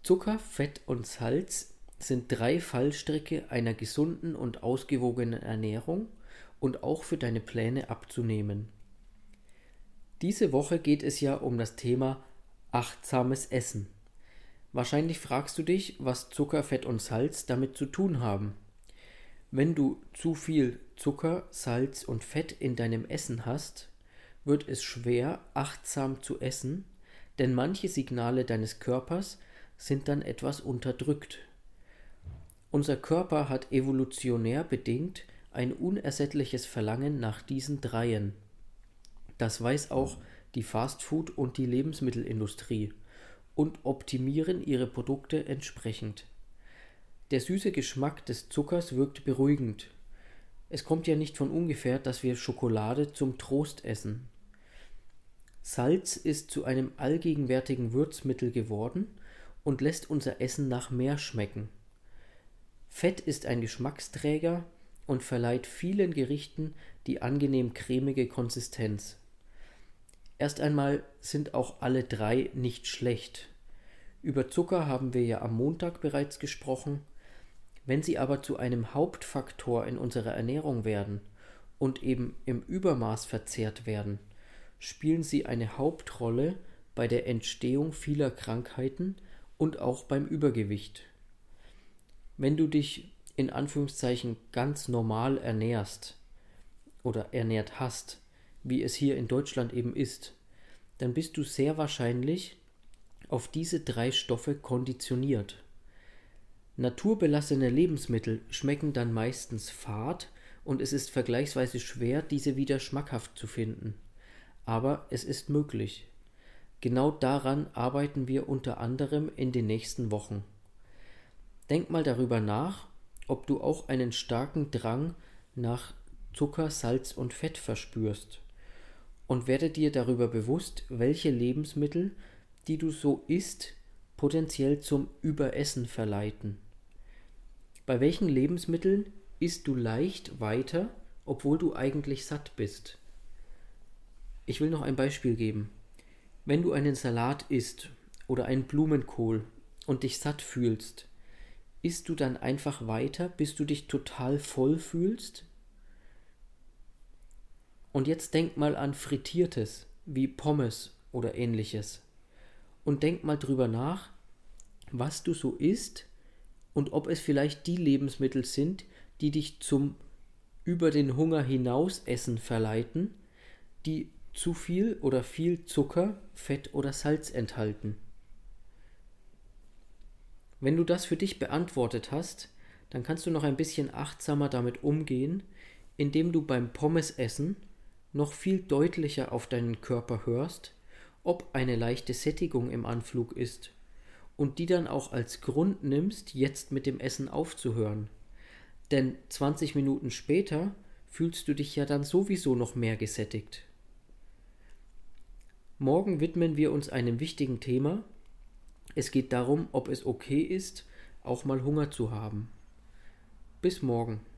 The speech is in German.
Zucker, Fett und Salz sind 3 Fallstricke einer gesunden und ausgewogenen Ernährung und auch für deine Pläne abzunehmen. Diese Woche geht es ja um das Thema achtsames Essen. Wahrscheinlich fragst du dich, was Zucker, Fett und Salz damit zu tun haben. Wenn du zu viel Zucker, Salz und Fett in deinem Essen hast, wird es schwer, achtsam zu essen, denn manche Signale deines Körpers sind dann etwas unterdrückt. Unser Körper hat evolutionär bedingt ein unersättliches Verlangen nach diesen Dreien. Das weiß auch die Fastfood- und die Lebensmittelindustrie und optimieren ihre Produkte entsprechend. Der süße Geschmack des Zuckers wirkt beruhigend. Es kommt ja nicht von ungefähr, dass wir Schokolade zum Trost essen. Salz ist zu einem allgegenwärtigen Würzmittel geworden und lässt unser Essen nach mehr schmecken. Fett ist ein Geschmacksträger und verleiht vielen Gerichten die angenehm cremige Konsistenz. Erst einmal sind auch alle 3 nicht schlecht. Über Zucker haben wir ja am Montag bereits gesprochen. Wenn sie aber zu einem Hauptfaktor in unserer Ernährung werden und eben im Übermaß verzehrt werden, spielen sie eine Hauptrolle bei der Entstehung vieler Krankheiten und auch beim Übergewicht. Wenn du dich in Anführungszeichen ganz normal ernährst oder ernährt hast, wie es hier in Deutschland eben ist, dann bist du sehr wahrscheinlich auf diese 3 Stoffe konditioniert. Naturbelassene Lebensmittel schmecken dann meistens fad und es ist vergleichsweise schwer, diese wieder schmackhaft zu finden. Aber es ist möglich. Genau daran arbeiten wir unter anderem in den nächsten Wochen. Denk mal darüber nach, ob du auch einen starken Drang nach Zucker, Salz und Fett verspürst. Und werde dir darüber bewusst, welche Lebensmittel, die du so isst, potenziell zum Überessen verleiten. Bei welchen Lebensmitteln isst du leicht weiter, obwohl du eigentlich satt bist? Ich will noch ein Beispiel geben. Wenn du einen Salat isst oder einen Blumenkohl und dich satt fühlst, isst du dann einfach weiter, bis du dich total voll fühlst? Und jetzt denk mal an Frittiertes, wie Pommes oder ähnliches. Und denk mal drüber nach, was du so isst und ob es vielleicht die Lebensmittel sind, die dich zum über den Hunger hinaus Essen verleiten, die zu viel oder viel Zucker, Fett oder Salz enthalten. Wenn du das für dich beantwortet hast, dann kannst du noch ein bisschen achtsamer damit umgehen, indem du beim Pommesessen noch viel deutlicher auf deinen Körper hörst, ob eine leichte Sättigung im Anflug ist und die dann auch als Grund nimmst, jetzt mit dem Essen aufzuhören. Denn 20 Minuten später fühlst du dich ja dann sowieso noch mehr gesättigt. Morgen widmen wir uns einem wichtigen Thema. Es geht darum, ob es okay ist, auch mal Hunger zu haben. Bis morgen.